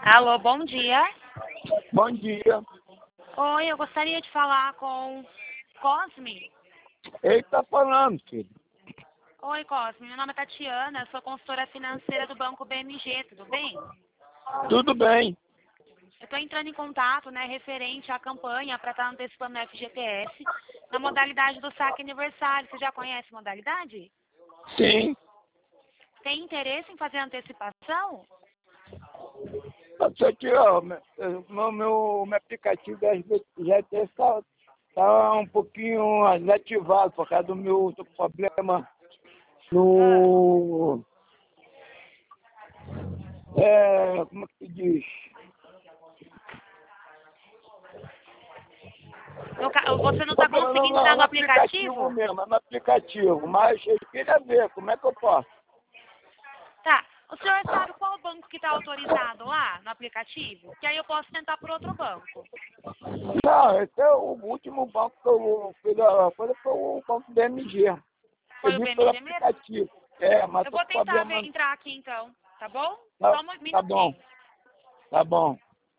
Alô, bom dia. Bom dia. Oi, eu gostaria de falar com Cosme. Ele está falando, filho. Oi, Cosme. Meu nome é Tatiana, eu sou consultora financeira do Banco BMG, tudo bem? Tudo bem. Eu estou entrando em contato, referente à campanha para estar antecipando o FGTS na modalidade do saque aniversário. Você já conhece a modalidade? Sim. Tem interesse em fazer antecipação? Só que ó, meu aplicativo da FGTS está um pouquinho desativado por causa do meu problema no... como é que se diz? Você não está conseguindo entrar no aplicativo? Mesmo, é no aplicativo, mas eu queria ver como é que eu posso. Tá. O senhor sabe qual banco que está autorizado lá no aplicativo? Que aí eu posso tentar por outro banco. Não, esse é o último banco que eu fiz a coisa, foi o banco BMG. Foi Eu o vi pelo BMG mesmo? aplicativo. Mas Eu tô vou com tentar problema. entrar aqui então, tá bom? Tá, Só um tá bom, minutinho. tá bom.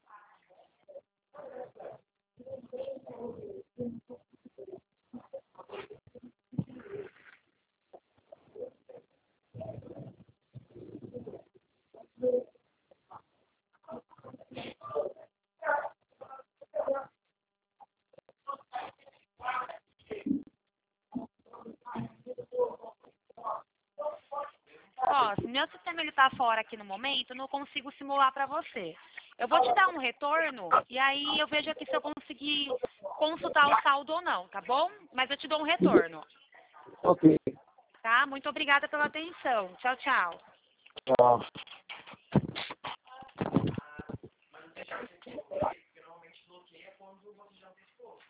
Ó, se meu sistema ele tá fora aqui no momento, eu não consigo simular para você. Eu vou te dar um retorno e aí eu vejo aqui se eu conseguir consultar o saldo ou não, tá bom? Mas eu te dou um retorno, Ok. tá? Muito obrigada pela atenção. Tchau, tchau. Tchau.